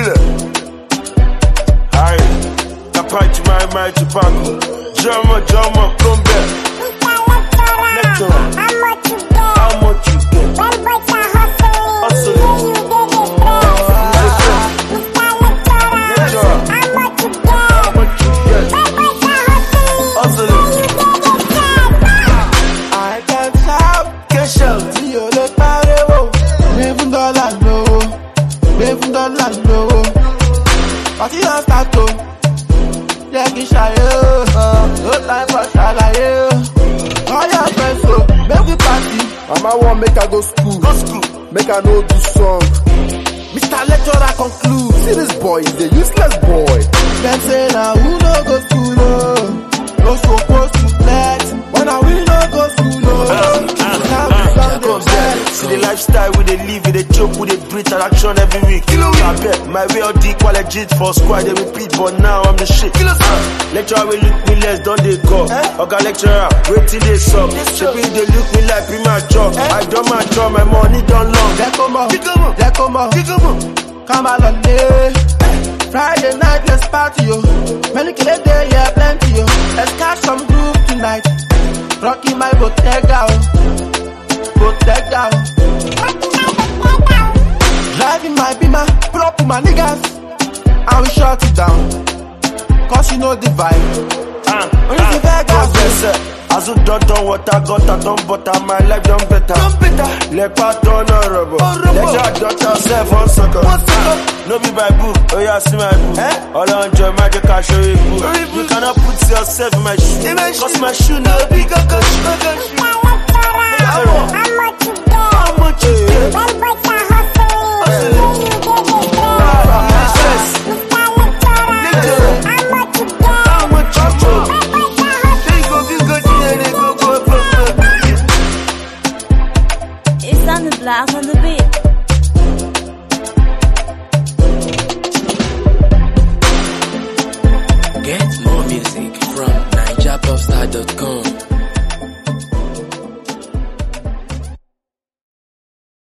Killer. Aye. Tapachi my tobacco. Drama, come back. Lecturer. How much you get? Hustling. Party don't start to yeah, get shy, no time for shalaye. All your friends so make we party. Mama want make I go school. Make I know do song. Mr. Lecturer conclude. See this boy is a useless boy. Them say now who no go school, no supposed to flex. When I will no go school, See the lifestyle we they live, we they choke, we they breathe action every week. I bet my way all deep, quite legit for squad, they repeat, but now I'm the shit. Lecturer will look me less, don't they go? Oga lecturer, wait till they suck. Shipping they look me like premature. I done my job, my money done long. Let come on. Come on, Friday night, let's party, yo. Many kill day, yeah, plenty, yo. Let's catch some group tonight. Rocky my Bottega. Driving my Beamer, pull up with my niggas, and we shut it down. Cause you know the vibe. As you don't what I got, I don't butter, my life done better. Let part on a rubber. Let your daughter self on sucker. No be by book, oh yeah, see my book. All I enjoy magic, I show you book. You cannot put yourself in my shoe. Cause my shoe no big, I got you. How much you get? It's on the block on the beat. Get more music from NigerPopstar.com.